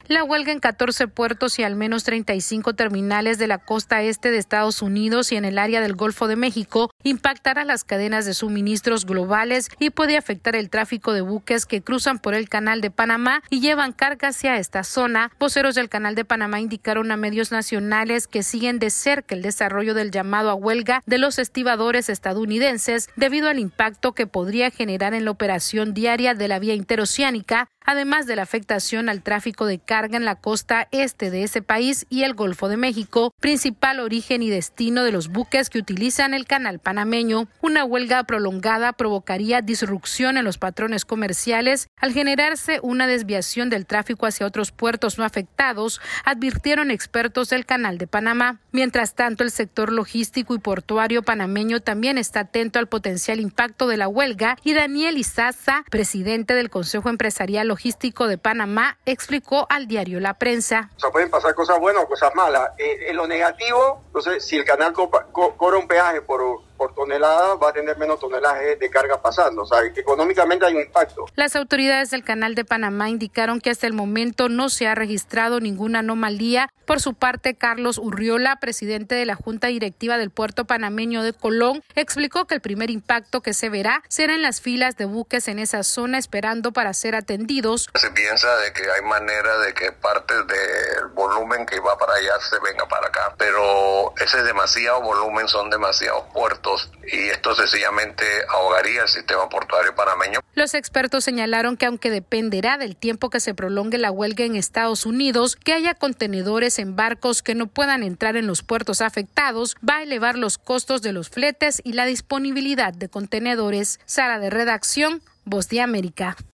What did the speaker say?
La huelga en 14 puertos y al menos 35 terminales de la costa este de Estados Unidos y en el área del Golfo de México impactará las cadenas de suministros globales y puede afectar el tráfico de buques que cruzan por el Canal de Panamá y llevan carga hacia esta zona. Voceros del Canal de Panamá indicaron a medios nacionales que siguen de cerca el desarrollo del llamado a huelga de los estibadores estadounidenses debido al impacto que podría generar en la operación diaria de la vía interoceánica, además de la afectación al tráfico de carga en la costa este de ese país y el Golfo de México, principal origen y destino de los buques que utilizan el canal panameño. Una huelga prolongada provocaría disrupción en los patrones comerciales al generarse una desviación del tráfico hacia otros puertos no afectados, advirtieron expertos del Canal de Panamá. Mientras tanto, el sector logístico y portuario panameño también está atento al potencial impacto de la huelga y Daniel Izaza, presidente del Consejo Empresarial Logístico de Panamá, explicó al diario La Prensa. O sea, pueden pasar cosas buenas o cosas malas. En lo negativo, entonces, si el canal cobra un peaje por tonelada, va a tener menos tonelaje de carga pasando. O sea, económicamente hay un impacto. Las autoridades del Canal de Panamá indicaron que hasta el momento no se ha registrado ninguna anomalía. Por su parte, Carlos Urriola, presidente de la Junta Directiva del Puerto Panameño de Colón, explicó que el primer impacto que se verá será en las filas de buques en esa zona esperando para ser atendidos. Se piensa de que hay manera de que parte del volumen que va para allá se venga para acá, pero ese es demasiado volumen, son demasiados puertos y esto sencillamente ahogaría el sistema portuario panameño. Los expertos señalaron que aunque dependerá del tiempo que se prolongue la huelga en Estados Unidos, que haya contenedores en barcos que no puedan entrar en los puertos afectados, va a elevar los costos de los fletes y la disponibilidad de contenedores. Sala de redacción, Voz de América.